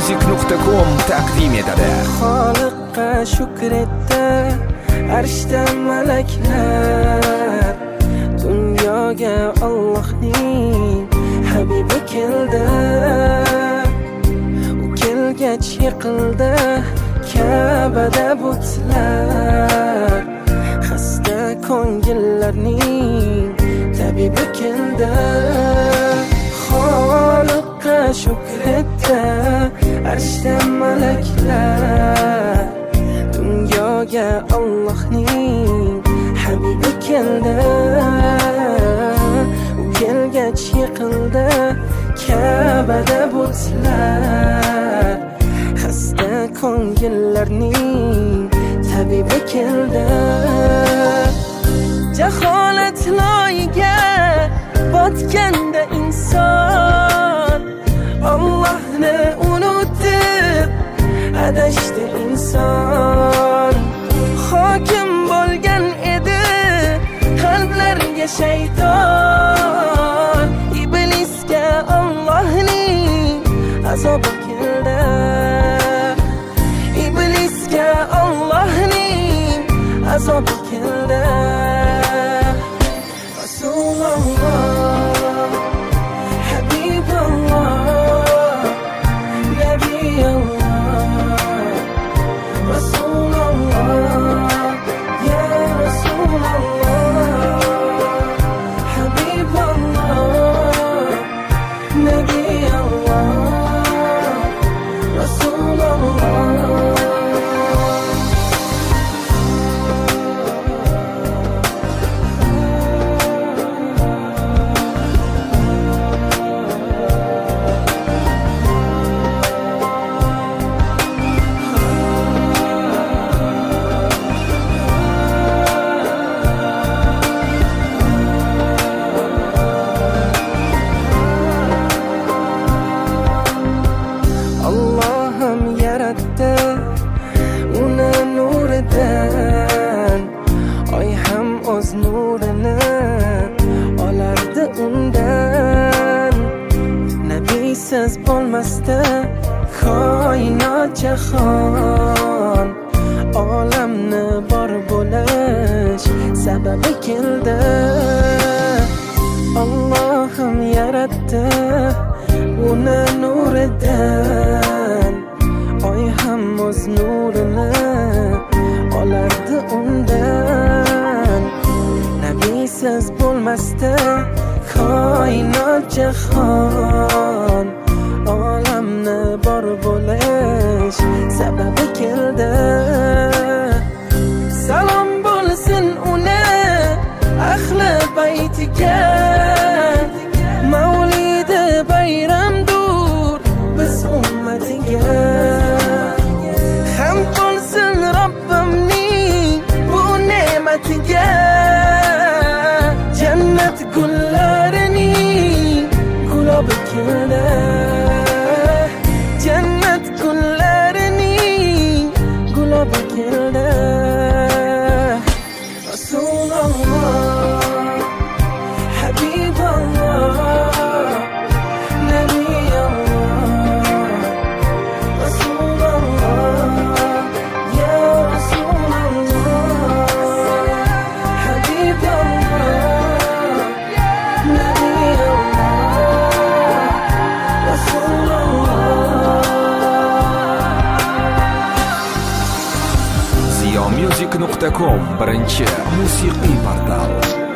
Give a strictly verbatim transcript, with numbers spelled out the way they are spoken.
music nuqta com taqdim etadi. Xoliqqa shukr etdi arshda malaklar, dunyoga Allohning habibi keldi. U kelgach yiqildi Ka'bada butlar, xasta ko'ngillarning tabibi keldi. Xoliqqa shukr etdi arshda malaklar, dunyoga Allohning habibi keldi. U kelgach yiqildi Ka'bada butlar, xasta ko'ngillarning tabibi keldi. Jaholat loyiga botganda inson, Allohni unutib adashdi inson. Hokim bo'lgan edi qalblarga shayton, iblisga Allohning azobi keldi. Iblisga Allohning azobi keldi. Rasululloh, Habibulloh, Nabiyulloh, Rasululloh, ya Rasululloh, Habibulloh, Nabiyulloh, Rasululloh. Allohim yaratdi uni nuridan, oy ham o'z nurini olardi undan. Nabiysiz bo'lmasdi koinot jahon, olamni bor bo'lish sababi keldi. Allohim yaratdi uni nuridan, oy ham o'z nurini olardi undan. Nabiysiz bo'lmasdi koinot jahon, olamni bor bo'lish sababi keldi. Salom bo'lsin uni ahli baytiga, mavlidi bayramdur biz ummatiga. Hamd bo'lsin Robbimning bu ne'matiga, jannat gullarining gulobi keldi. Jannat gullarining gulobi keldi. Rasululloh, Habibulloh, Nabiyulloh, Rasululloh, ya Rasululloh, Habibulloh, Nabiyulloh, Rasululloh. ziyo music nuqta com birinchi musiqiy portal.